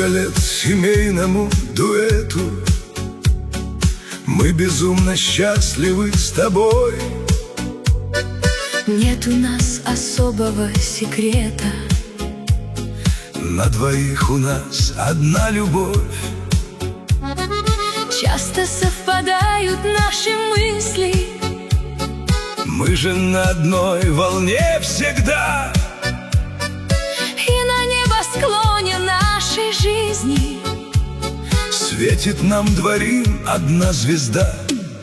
Много лет семейному дуэту, мы безумно счастливы с тобой. Нет у нас особого секрета, на двоих у нас одна любовь. Часто совпадают наши мысли, мы же на одной волне всегда. И на небосклоне нашей жизни светит нам двоим одна звезда.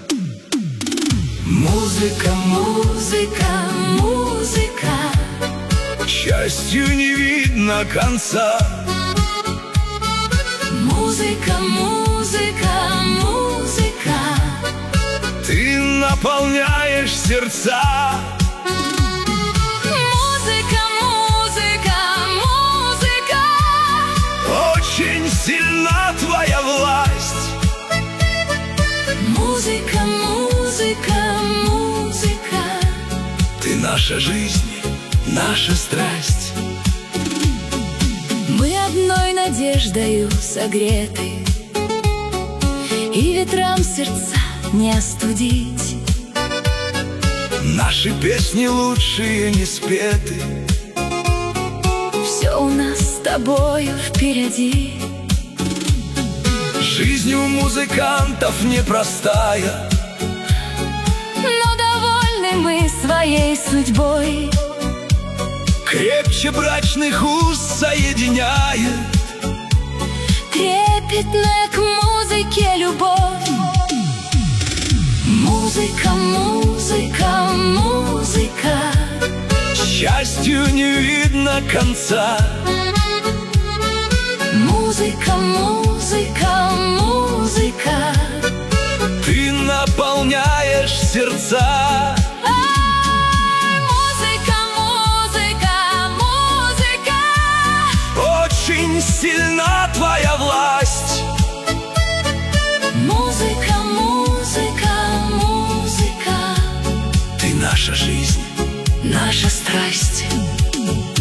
Музыка, музыка, музыка, счастью не видно конца. Музыка, музыка, музыка, ты наполняешь сердца. Музыка, музыка, музыка, очень сильна твоя власть. Музыка, музыка, музыка, ты наша жизнь, наша страсть. Мы одной надеждою согреты, и ветрам сердца не остудить. Наши песни лучшие не спеты, все у нас с тобою впереди. Жизнь у музыкантов непростая, но довольны мы своей судьбой. Крепче брачных уз соединяет трепетная к музыке любовь. Музыка, музыка, музыка, счастью не видно конца. Музыка, музыка, музыка, ты наполняешь сердца. Очень сильна твоя власть. Музыка, музыка, музыка, ты наша жизнь, наша страсть.